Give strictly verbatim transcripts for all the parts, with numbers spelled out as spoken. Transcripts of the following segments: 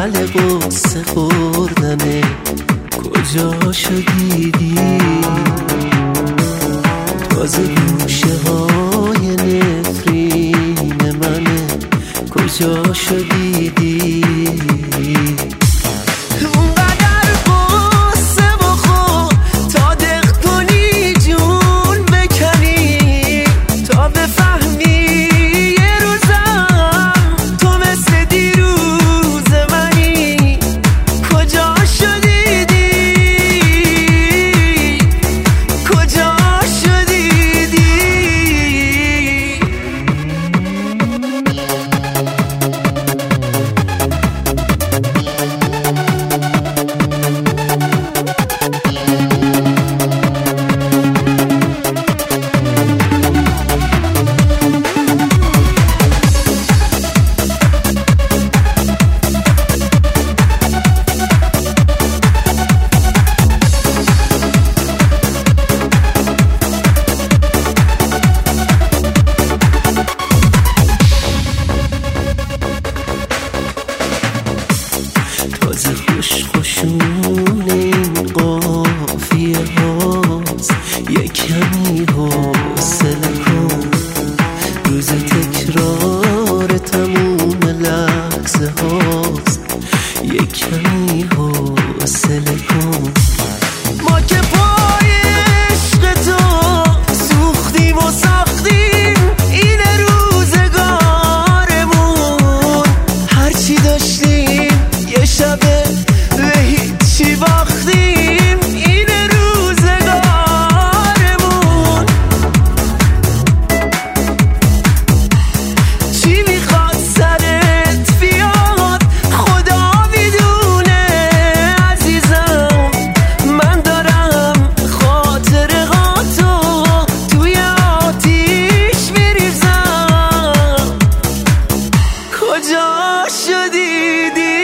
اول قصه خوردنه کجا شدیدی؟ تازه گوشه های نفرین منه کجا شدیدی؟ تازه خوش خوشون این قافیه هاست، یه کمی حوصله کن، روز تکرار تموم لحظه هاست، یه کمی حوصله کن. ما که پای عشق تو سوختیم و ساختیم این روزگارمون، هرچی داشتیم یه شبه به هیچی باختیم این روزگارمون. چی میخواد سرت بیاد خدا میدونه عزیزم، من دارم خاطره ها تو توی آتیش میریزم. کجا شدیدی؟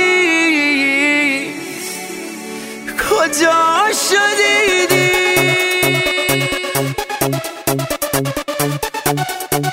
کجا شدیدی؟